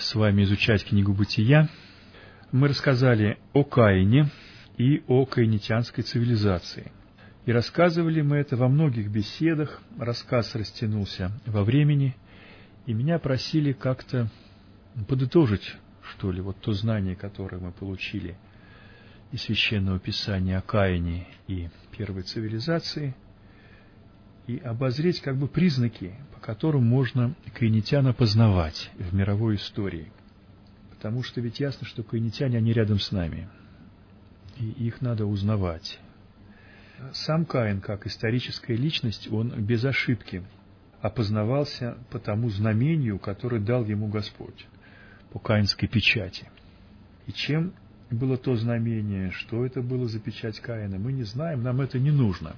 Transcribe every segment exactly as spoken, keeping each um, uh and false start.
с вами изучать книгу «Бытия». Мы рассказали о Каине и о каинитянской цивилизации. И рассказывали мы это во многих беседах, рассказ растянулся во времени, и меня просили как-то подытожить, что ли, вот то знание, которое мы получили из Священного Писания о Каине и первой цивилизации, и обозреть как бы признаки, по которым можно каинитян опознавать в мировой истории. Потому что ведь ясно, что каинитяне, они рядом с нами, и их надо узнавать. Сам Каин, как историческая личность, он без ошибки опознавался по тому знамению, которое дал ему Господь, по каинской печати. И чем было то знамение, что это было за печать Каина, мы не знаем, нам это не нужно.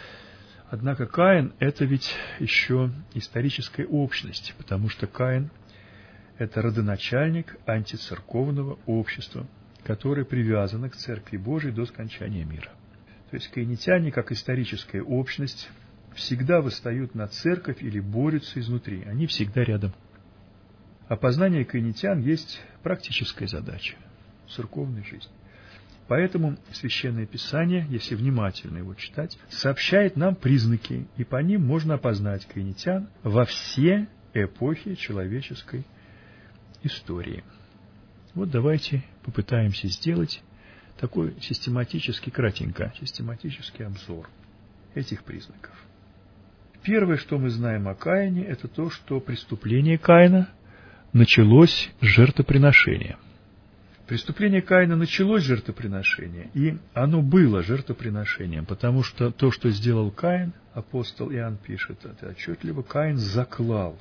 Однако Каин – это ведь еще историческая общность, потому что Каин – это родоначальник антицерковного общества, которое привязано к Церкви Божией до скончания мира. То есть каинитяне, как историческая общность, всегда восстают на церковь или борются изнутри, они всегда рядом. Опознание каинитян есть практическая задача церковной жизни. Поэтому Священное Писание, если внимательно его читать, сообщает нам признаки, и по ним можно опознать каинитян во все эпохи человеческой истории. Вот давайте попытаемся сделать такой систематический, кратенько, систематический обзор этих признаков. Первое, что мы знаем о Каине, это то, что преступление Каина началось с жертвоприношения. Преступление Каина началось с жертвоприношения, и оно было жертвоприношением, потому что то, что сделал Каин, апостол Иоанн пишет это отчетливо, Каин заклал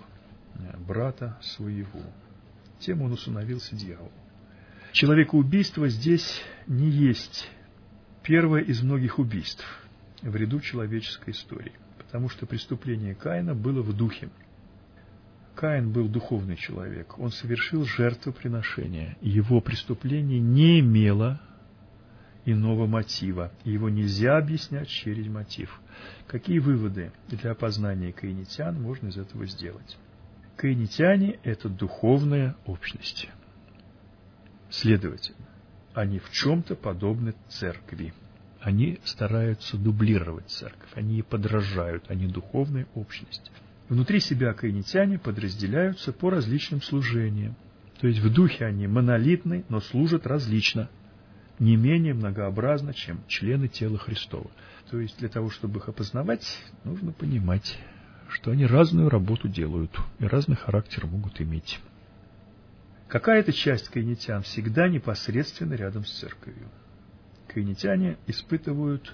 брата своего. Тем он усыновился дьяволу. Человекоубийство здесь не есть первое из многих убийств в ряду человеческой истории, потому что преступление Каина было в духе. Каин был духовный человек, он совершил жертвоприношение. Его преступление не имело иного мотива, его нельзя объяснять через мотив. Какие выводы для опознания каинитян можно из этого сделать? Каинитяне – это духовная общность. Следовательно, они в чем-то подобны церкви. Они стараются дублировать церковь, они ей подражают, они духовная общность. Внутри себя каинитяне подразделяются по различным служениям. То есть в духе они монолитны, но служат различно, не менее многообразно, чем члены тела Христова. То есть для того, чтобы их опознавать, нужно понимать, что они разную работу делают и разный характер могут иметь. Какая-то часть каинитян всегда непосредственно рядом с церковью. Каинитяне испытывают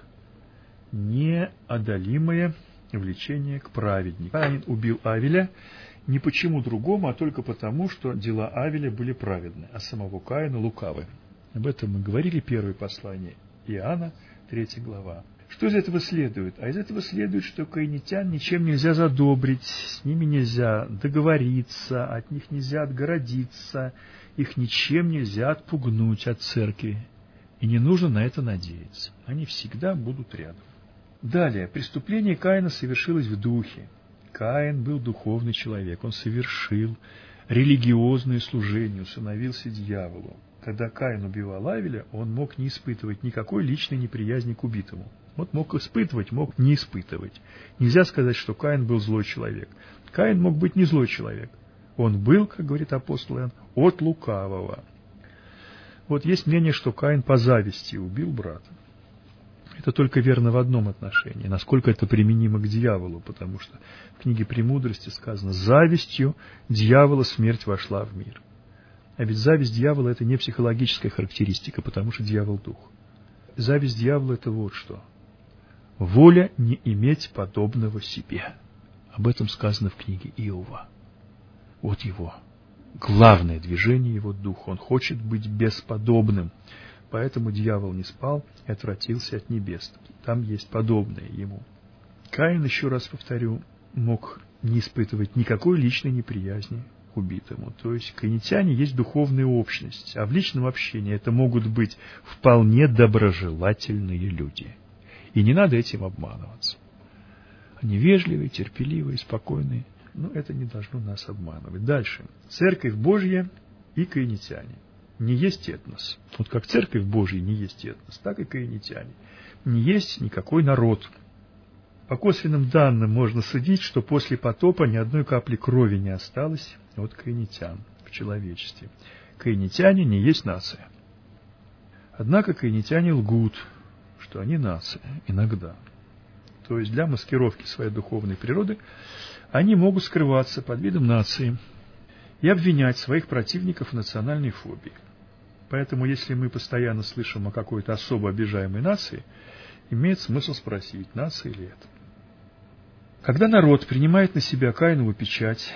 неодолимое влечение к праведнику. Каин убил Авеля не почему другому, а только потому, что дела Авеля были праведны, а самого Каина лукавы. Об этом мы говорили в первом послании Иоанна, третья глава. Что из этого следует? А из этого следует, что каинитян ничем нельзя задобрить, с ними нельзя договориться, от них нельзя отгородиться, их ничем нельзя отпугнуть от церкви. И не нужно на это надеяться. Они всегда будут рядом. Далее, преступление Каина совершилось в духе. Каин был духовный человек, он совершил религиозное служение, усыновился дьяволу. Когда Каин убивал Авеля, он мог не испытывать никакой личной неприязни к убитому. Вот мог испытывать, мог не испытывать. Нельзя сказать, что Каин был злой человек. Каин мог быть не злой человек. Он был, как говорит апостол Иоанн, от лукавого. Вот есть мнение, что Каин по зависти убил брата. Это только верно в одном отношении, насколько это применимо к дьяволу, потому что в книге «Премудрости» сказано «завистью дьявола смерть вошла в мир». А ведь зависть дьявола – это не психологическая характеристика, потому что дьявол – дух. Зависть дьявола – это вот что. Воля не иметь подобного себе. Об этом сказано в книге Иова. Вот его главное движение его духа. Он хочет быть бесподобным. Поэтому дьявол не спал и отвратился от небес. Там есть подобное ему. Каин, еще раз повторю, мог не испытывать никакой личной неприязни к убитому. То есть каинитяне есть духовная общность, а в личном общении это могут быть вполне доброжелательные люди. И не надо этим обманываться. Они вежливые, терпеливые, спокойные, но это не должно нас обманывать. Дальше. Церковь Божья и каинитяне не есть этнос. Вот как Церковь Божья не есть этнос, так и каинитяне не есть никакой народ. По косвенным данным можно судить, что после потопа ни одной капли крови не осталось от каинитян в человечестве. Каинитяне не есть нация. Однако каинитяне лгут, что они нация, иногда. То есть для маскировки своей духовной природы они могут скрываться под видом нации и обвинять своих противников в национальной фобии. Поэтому, если мы постоянно слышим о какой-то особо обижаемой нации, имеет смысл спросить, нация ли это. Когда народ принимает на себя Каинову печать,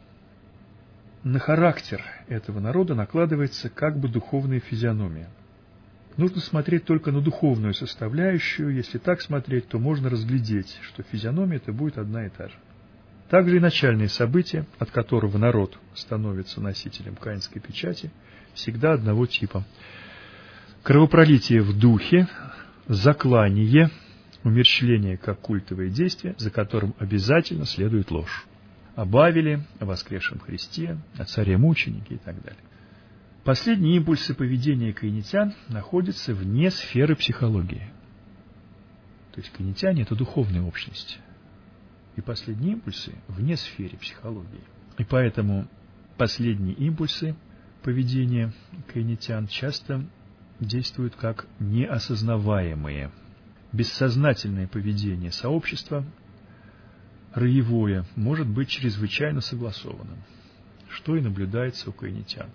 на характер этого народа накладывается как бы духовная физиономия. Нужно смотреть только на духовную составляющую. Если так смотреть, то можно разглядеть, что физиономия это будет одна и та же. Также и начальные события, от которого народ становится носителем каинской печати, всегда одного типа. Кровопролитие в духе, заклание, умерщвление как культовое действие, за которым обязательно следует ложь. Об Авеле, о воскресшем Христе, о царе-мученике и так далее. Последние импульсы поведения каинитян находятся вне сферы психологии. То есть каинитяне – это духовная общность. И последние импульсы вне сферы психологии. И поэтому последние импульсы поведения каинитян часто действуют как неосознаваемые. Бессознательное поведение сообщества, роевое, может быть чрезвычайно согласованным, что и наблюдается у каинитян.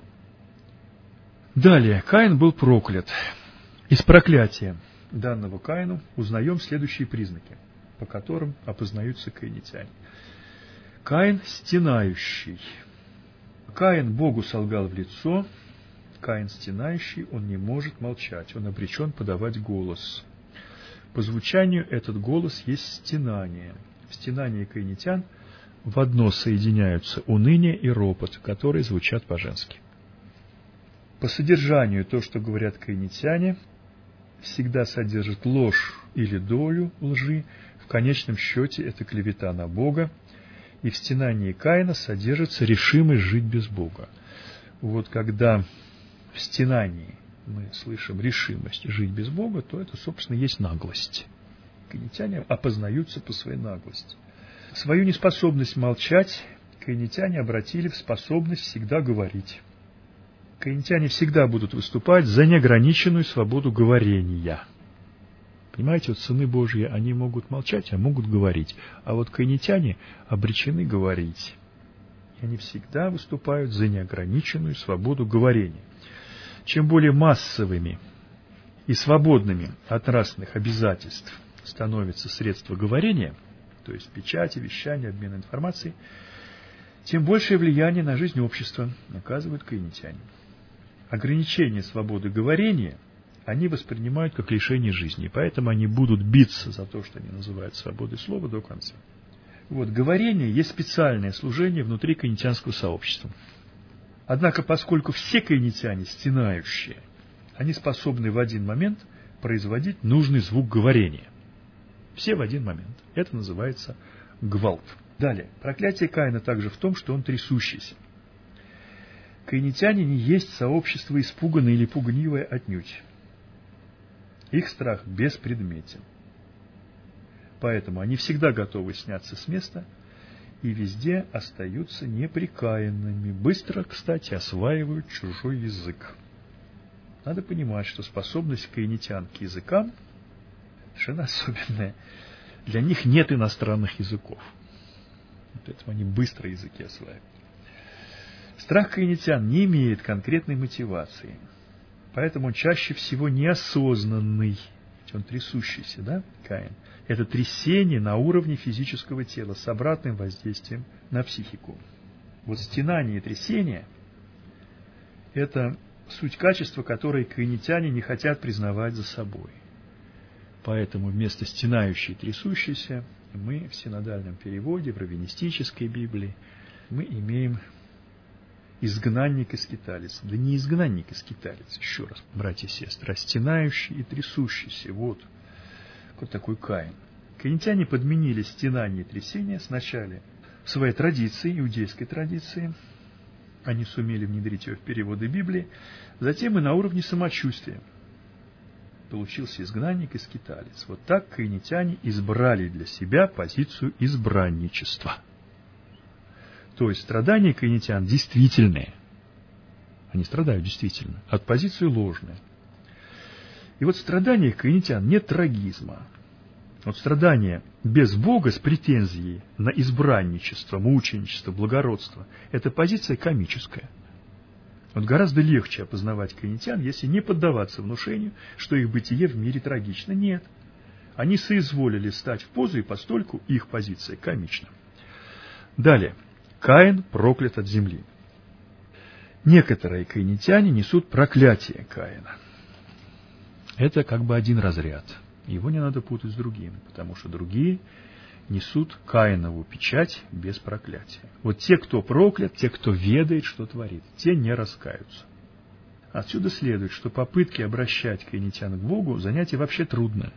Далее, Каин был проклят. Из проклятия данного Каину узнаем следующие признаки, по которым опознаются каинитяне. Каин стенающий. Каин Богу солгал в лицо. Каин стенающий, он не может молчать, он обречен подавать голос. По звучанию этот голос есть стенание. В стенании каинитян в одно соединяются уныние и ропот, которые звучат по-женски. По содержанию то, что говорят каинитяне, всегда содержит ложь или долю лжи. В конечном счете это клевета на Бога. И в стенании Каина содержится решимость жить без Бога. Вот когда в стенании мы слышим решимость жить без Бога, то это, собственно, есть наглость. Каинитяне опознаются по своей наглости. Свою неспособность молчать каинитяне обратили в способность всегда говорить. Каинитяне всегда будут выступать за неограниченную свободу говорения. Понимаете, вот сыны Божьи, они могут молчать, а могут говорить. А вот каинитяне обречены говорить. И они всегда выступают за неограниченную свободу говорения. Чем более массовыми и свободными от нравственных обязательств становятся средства говорения, то есть печати, вещания, обмен информацией, тем большее влияние на жизнь общества оказывают каинитяне. Ограничение свободы говорения они воспринимают как лишение жизни, поэтому они будут биться за то, что они называют свободой слова, до конца. Вот, говорение есть специальное служение внутри каинитянского сообщества. Однако, поскольку все каинитяне стенающие, они способны в один момент производить нужный звук говорения. Все в один момент. Это называется гвалт. Далее. Проклятие Каина также в том, что он трясущийся. Каинитяне не есть сообщество испуганное или пугливое отнюдь. Их страх беспредметен. Поэтому они всегда готовы сняться с места и везде остаются непрекаянными. Быстро, кстати, осваивают чужой язык. Надо понимать, что способность каинитян к языкам совершенно особенная. Для них нет иностранных языков. Поэтому они быстро языки осваивают. Страх каинитян не имеет конкретной мотивации. Поэтому он чаще всего неосознанный. Он трясущийся, да, Каин? Это трясение на уровне физического тела с обратным воздействием на психику. Вот стенание и трясение – это суть качества, которые каинитяне не хотят признавать за собой. Поэтому вместо стенающий и трясущийся мы в синодальном переводе, в раввинистической Библии, мы имеем изгнанник и скиталец. Да не изгнанник и скиталец, еще раз, братья и сестры, а стенающий и трясущийся. Вот, вот такой Каин. Каинитяне подменили стенание и трясение сначала в своей традиции, иудейской традиции, они сумели внедрить ее в переводы Библии, затем и на уровне самочувствия. Получился изгнанник и скиталец. Вот так каинитяне избрали для себя позицию избранничества. То есть страдания каинитян действительные. Они страдают действительно, от позиции ложной. И вот в страданиях каинитян нет трагизма. Вот страдание без Бога с претензией на избранничество, мученичество, благородство – это позиция комическая. Вот гораздо легче опознавать каинитян, если не поддаваться внушению, что их бытие в мире трагично. Нет. Они соизволили стать в позу, и постольку их позиция комична. Далее. Каин проклят от земли. Некоторые каинитяне несут проклятие Каина. Это как бы один разряд. Его не надо путать с другим, потому что другие несут Каинову печать без проклятия. Вот те, кто проклят, те, кто ведает, что творит, те не раскаются. Отсюда следует, что попытки обращать каинитян к Богу занятие вообще трудное.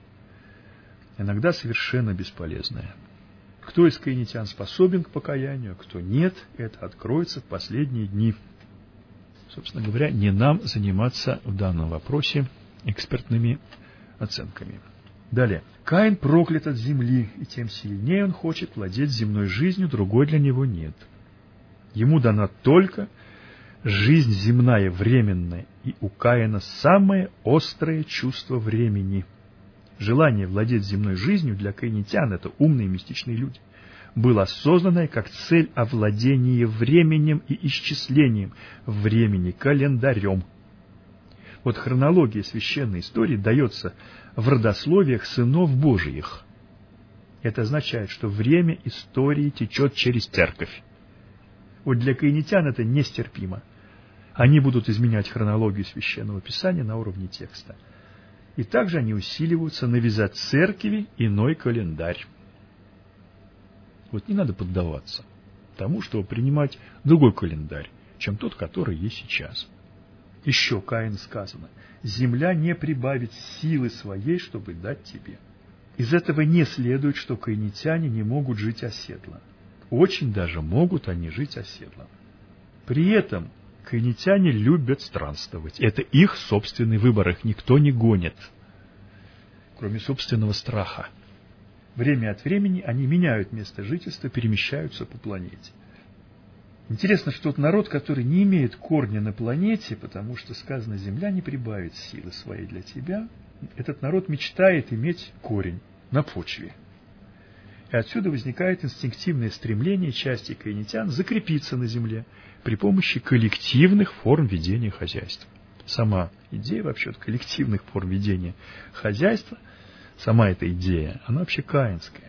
Иногда совершенно бесполезное. Кто из каинитян способен к покаянию, кто нет, это откроется в последние дни. Собственно говоря, не нам заниматься в данном вопросе экспертными оценками. Далее. Каин проклят от земли, и тем сильнее он хочет владеть земной жизнью, другой для него нет. Ему дана только жизнь земная, временная, и у Каина самое острое чувство времени. Желание владеть земной жизнью для каинитян, это умные мистичные люди, было осознанное как цель овладения временем и исчислением времени, календарем. Вот хронология священной истории дается в родословиях сынов Божиих. Это означает, что время истории течет через церковь. Вот для каинитян это нестерпимо. Они будут изменять хронологию священного писания на уровне текста. И также они усиливаются навязать церкви иной календарь. Вот не надо поддаваться тому, чтобы принимать другой календарь, чем тот, который есть сейчас. Еще Каину сказано: земля не прибавит силы своей, чтобы дать тебе. Из этого не следует, что каинитяне не могут жить оседло. Очень даже могут они жить оседло. При этом каинитяне любят странствовать. Это их собственный выбор, их никто не гонит, кроме собственного страха. Время от времени они меняют место жительства, перемещаются по планете. Интересно, что тот народ, который не имеет корня на планете, потому что сказано, земля не прибавит силы своей для тебя, этот народ мечтает иметь корень на почве. И отсюда возникает инстинктивное стремление части каинитян закрепиться на земле при помощи коллективных форм ведения хозяйства. Сама идея вообще коллективных форм ведения хозяйства, сама эта идея, она вообще каинская.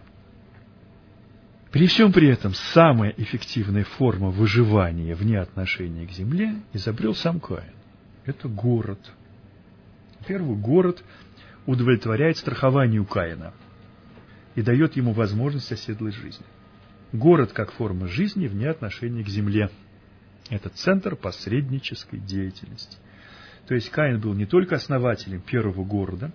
При всем при этом самая эффективная форма выживания вне отношения к земле изобрел сам Каин. Это город. Первый город удовлетворяет страхованию Каина и дает ему возможность оседлой жизни. Город как форма жизни вне отношения к земле. Это центр посреднической деятельности. То есть Каин был не только основателем первого города,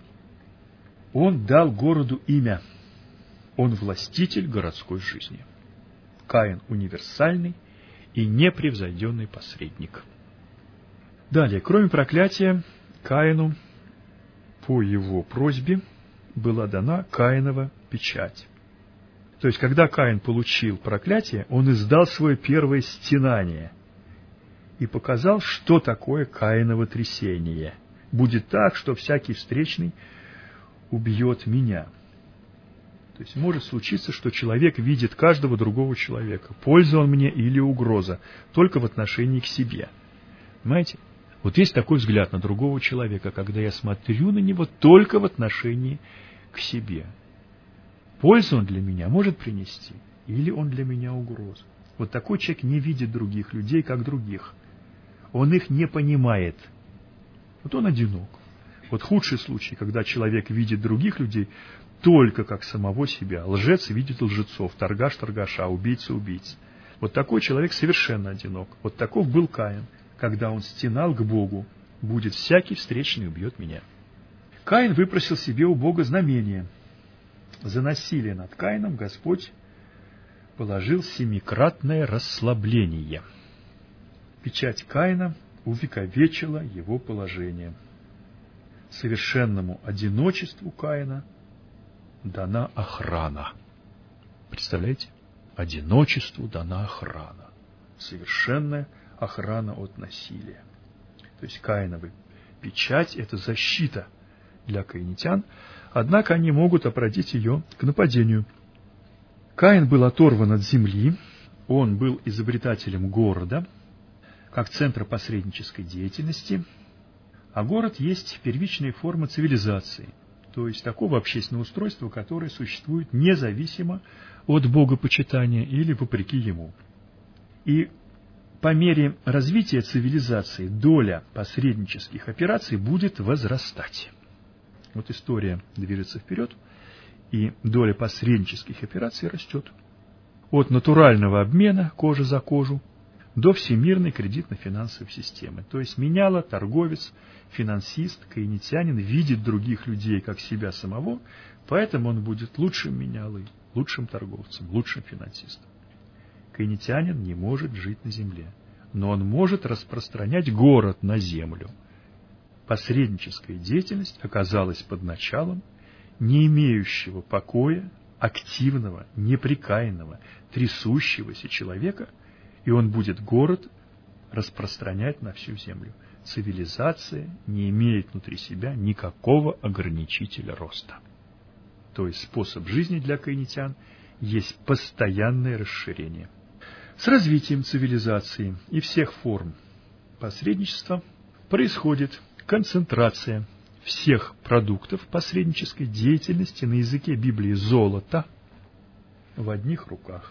он дал городу имя. Он властитель городской жизни. Каин универсальный и непревзойденный посредник. Далее, кроме проклятия, Каину по его просьбе была дана Каинова печать. То есть, когда Каин получил проклятие, он издал свое первое стенание и показал, что такое Каиново трясение. Будет так, что всякий встречный убьет меня. То есть может случиться, что человек видит каждого другого человека, польза он мне или угроза, только в отношении к себе. Понимаете? Вот есть такой взгляд на другого человека, когда я смотрю на него только в отношении к себе. Пользу он для меня может принести, или он для меня угроза. Вот такой человек не видит других людей, как других. Он их не понимает. Вот он одинок. Вот худший случай, когда человек видит других людей только как самого себя. Лжец видит лжецов, торгаш торгаша, убийца убийц. Вот такой человек совершенно одинок. Вот таков был Каин, когда он стенал к Богу: «Будет всякий встречный, убьет меня». Каин выпросил себе у Бога знамение. За насилие над Каином Господь положил семикратное расслабление. Печать Каина увековечила его положение. Совершенному одиночеству Каина дана охрана. Представляете? Одиночеству дана охрана. Совершенная охрана от насилия. То есть Каиновая печать – это защита для каинитян, однако они могут обратить ее к нападению. Каин был оторван от земли, он был изобретателем города, как центра посреднической деятельности, а город есть первичная форма цивилизации, то есть такого общественного устройства, которое существует независимо от богопочитания или вопреки ему. И по мере развития цивилизации доля посреднических операций будет возрастать. Вот история движется вперед, и доля посреднических операций растет. От натурального обмена кожи за кожу до всемирной кредитно-финансовой системы. То есть меняла, торговец, финансист, каинитянин видит других людей как себя самого, поэтому он будет лучшим менялой, лучшим торговцем, лучшим финансистом. Каинитянин не может жить на земле, но он может распространять город на землю. Посредническая деятельность оказалась под началом не имеющего покоя, активного, непрекаянного, трясущегося человека, и он будет город распространять на всю землю. Цивилизация не имеет внутри себя никакого ограничителя роста. То есть способ жизни для каинитян есть постоянное расширение. С развитием цивилизации и всех форм посредничества происходит концентрация всех продуктов посреднической деятельности на языке Библии золота в одних руках.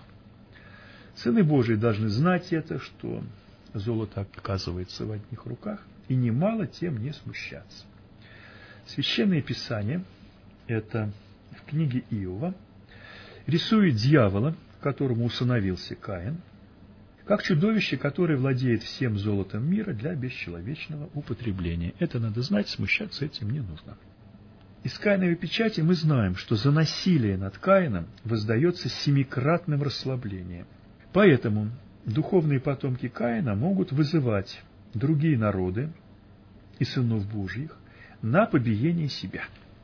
Сыны Божии должны знать это, что золото оказывается в одних руках, и немало тем не смущаться. Священное Писание, это в книге Иова, рисует дьявола, которому усыновился Каин, как чудовище, которое владеет всем золотом мира для бесчеловечного употребления. Это надо знать, смущаться этим не нужно. Из Каиновой печати мы знаем, что за насилие над Каином воздается семикратным расслаблением. Поэтому духовные потомки Каина могут вызывать другие народы и сынов Божьих на побиение себя.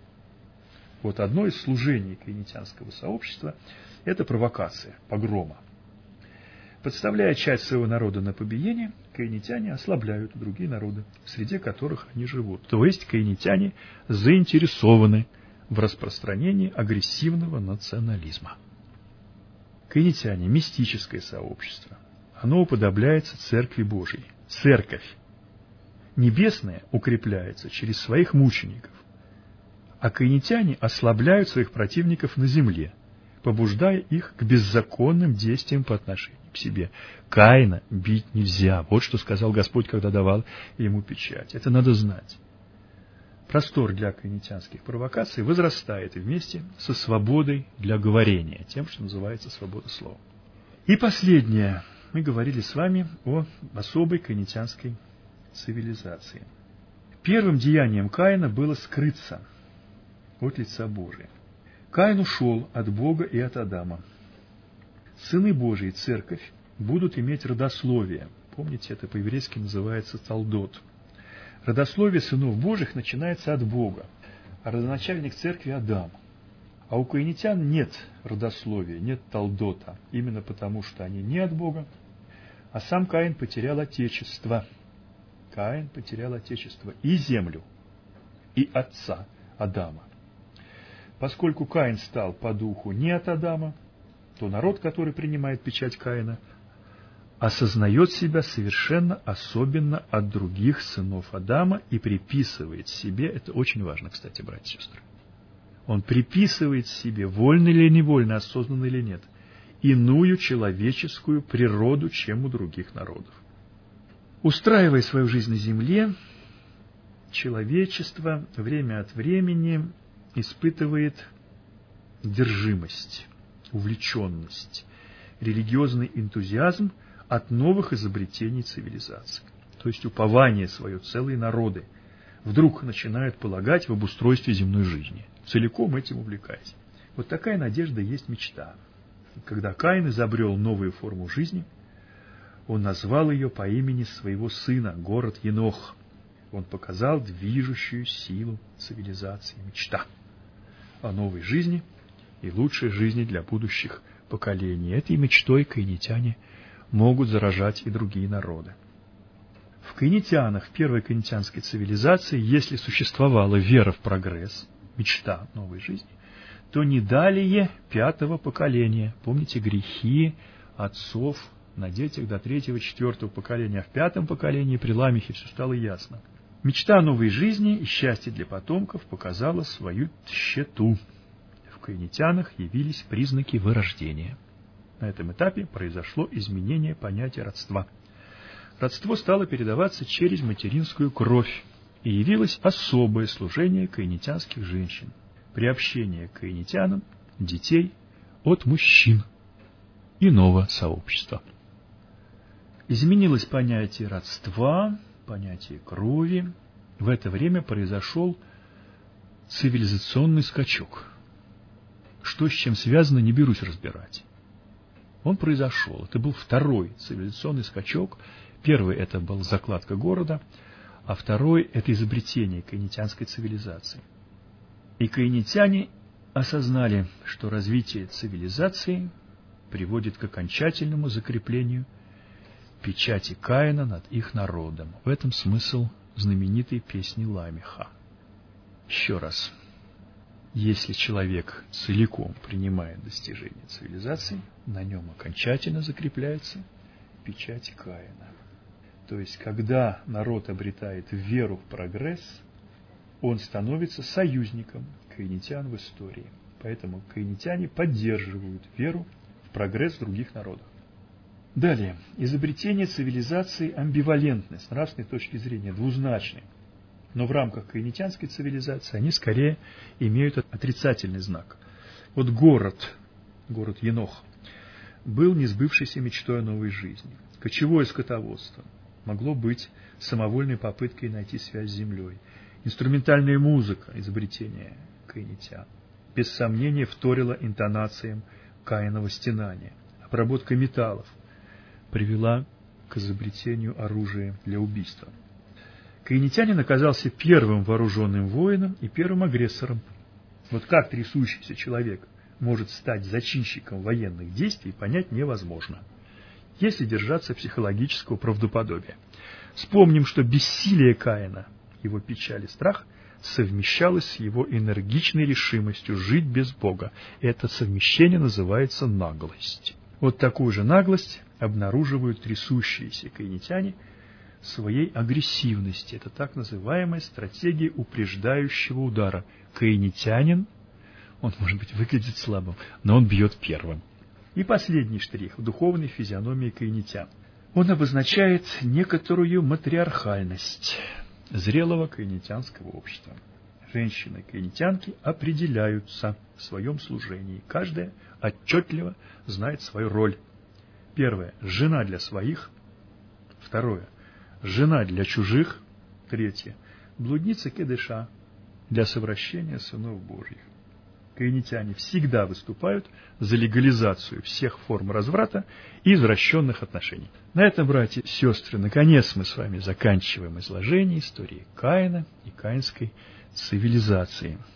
Вот одно из служений каинитянского сообщества – это провокация, погрома. Подставляя часть своего народа на побиение, каинитяне ослабляют другие народы, в среде которых они живут. То есть каинитяне заинтересованы в распространении агрессивного национализма. Каинитяне – мистическое сообщество. Оно уподобляется Церкви Божией. Церковь небесная укрепляется через своих мучеников, а каинитяне ослабляют своих противников на земле, побуждая их к беззаконным действиям по отношению к себе. Каина бить нельзя. Вот что сказал Господь, когда давал ему печать. Это надо знать. Простор для каинитянских провокаций возрастает вместе со свободой для говорения, тем, что называется свобода слова. И последнее. Мы говорили с вами о особой каинитянской цивилизации. Первым деянием Каина было скрыться от лица Божия. Каин ушел от Бога и от Адама. Сыны Божии, церковь, будут иметь родословие. Помните, это по-еврейски называется талдот. Родословие сынов Божьих начинается от Бога, а родоначальник церкви Адам. А у каинитян нет родословия, нет талдота, именно потому, что они не от Бога, а сам Каин потерял отечество. Каин потерял отечество и землю, и отца Адама. Поскольку Каин стал по духу не от Адама, то народ, который принимает печать Каина, осознает себя совершенно особенно от других сынов Адама и приписывает себе, это очень важно, кстати, братья и сестры, он приписывает себе, вольно или невольно, осознанно или нет, иную человеческую природу, чем у других народов. Устраивая свою жизнь на земле, человечество время от времени испытывает одержимость, увлеченность, религиозный энтузиазм от новых изобретений цивилизации. То есть упование свое целые народы вдруг начинают полагать в обустройстве земной жизни, целиком этим увлекаясь. Вот такая надежда есть мечта. Когда Каин изобрел новую форму жизни, Он назвал ее по имени своего сына, город Енох. Он показал движущую силу цивилизации, мечта о новой жизни и лучшей жизни для будущих поколений. Этой мечтой каинитяне могут заражать и другие народы. В каинитянах, в первой каинитянской цивилизации, если существовала вера в прогресс, мечта новой жизни, то не далее пятого поколения. Помните грехи отцов на детях до третьего, четвертого поколения. А в пятом поколении при Ламехе все стало ясно. Мечта новой жизни и счастья для потомков показала свою тщету. В каинитянах явились признаки вырождения. На этом этапе произошло изменение понятия родства. Родство стало передаваться через материнскую кровь, и явилось особое служение каинитянских женщин – приобщение к каинитянам детей от мужчин иного сообщества. Изменилось понятие родства, понятие крови. В это время произошел цивилизационный скачок. Что с чем связано, не берусь разбирать. Он произошел. Это был второй цивилизационный скачок. Первый – это была закладка города, а второй – это изобретение каинитянской цивилизации. И каинитяне осознали, что развитие цивилизации приводит к окончательному закреплению печати Каина над их народом. В этом смысл знаменитой песни Ламеха. Еще раз. Если человек целиком принимает достижение цивилизации, на нем окончательно закрепляется печать Каина. То есть, когда народ обретает веру в прогресс, он становится союзником каинитян в истории. Поэтому каинитяне поддерживают веру в прогресс других народов. Далее. Изобретение цивилизации амбивалентны, с нравственной точки зрения двузначны. Но в рамках каинитянской цивилизации они скорее имеют отрицательный знак. Вот город, город Енох, был несбывшейся мечтой о новой жизни. Кочевое скотоводство могло быть самовольной попыткой найти связь с землей. Инструментальная музыка, изобретение каинитян, без сомнения вторила интонациям Каинова стенания. Обработка металлов привела к изобретению оружия для убийства. Каинитянин оказался первым вооруженным воином и первым агрессором. Вот как трясущийся человек может стать зачинщиком военных действий, понять невозможно, если держаться психологического правдоподобия. Вспомним, что бессилие Каина, его печаль и страх, совмещалось с его энергичной решимостью жить без Бога. Это совмещение называется наглость. Вот такую же наглость обнаруживают трясущиеся каинитяне в своей агрессивности. Это так называемая стратегия упреждающего удара. Каинитянин, он, может быть, выглядит слабым, но он бьет первым. И последний штрих в духовной физиономии каинитян. Он обозначает некоторую матриархальность зрелого каинитянского общества. Женщины-каинитянки определяются в своем служении. Каждая отчетливо знает свою роль. Первое – жена для своих. Второе – жена для чужих. Третье – блудница кедеша для совращения сынов Божьих. Каинитяне всегда выступают за легализацию всех форм разврата и извращенных отношений. На этом, братья и сестры, наконец мы с вами заканчиваем изложение истории Каина и каинской цивилизации.